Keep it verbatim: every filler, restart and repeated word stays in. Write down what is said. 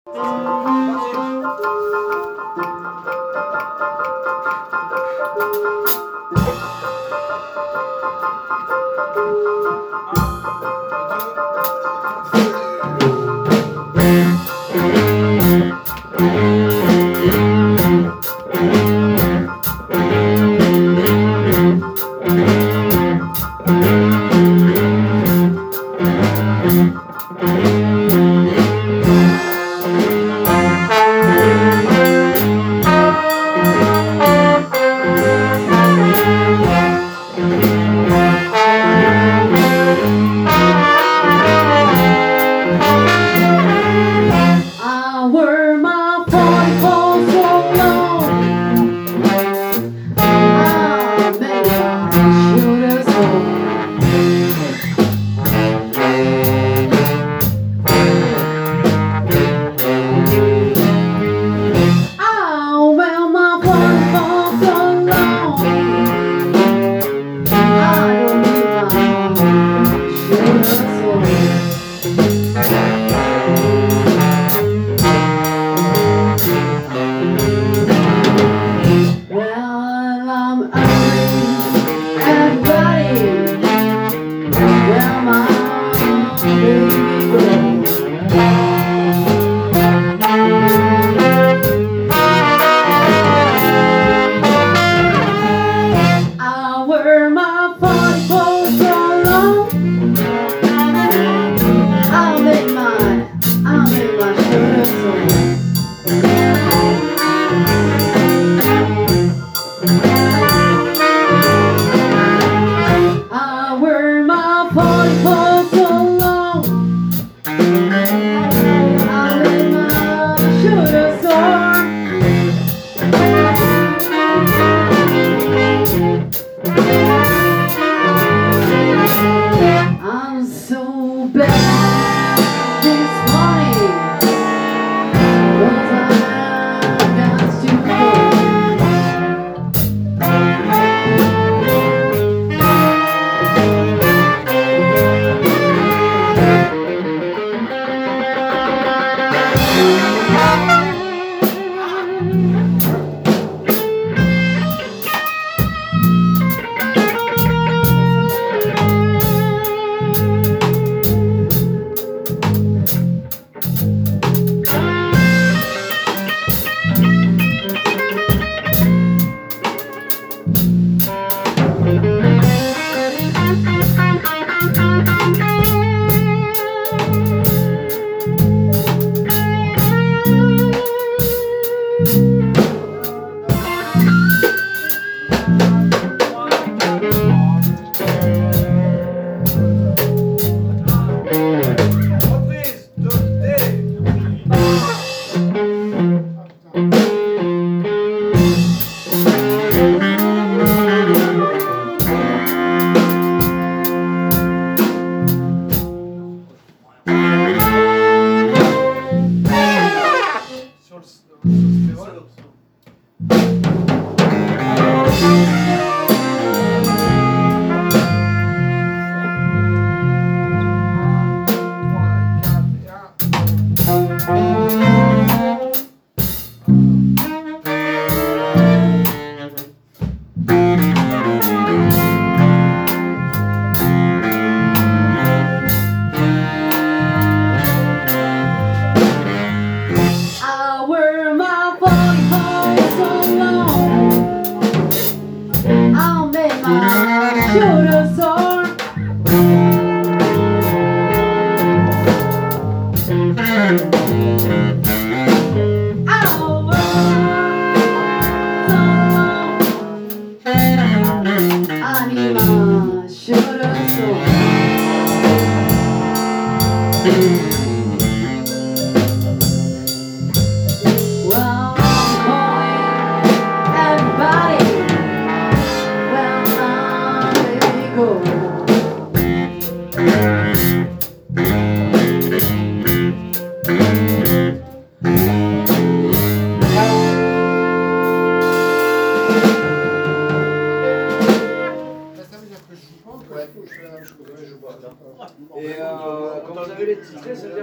I wear my forty-four so long. I made my shoulders I wear my forty-four so long. I don't need my shoulders Well, I'm early and ready. Well, my baby girl. I wear my forty-four so long. I'll make my, I'll make my shirt so I wear my forty-four so long. I make my shoulders sore. I'm so bad this morning 'cause I got to go. I wear my forty-four so long. I'll make my shoulders sore.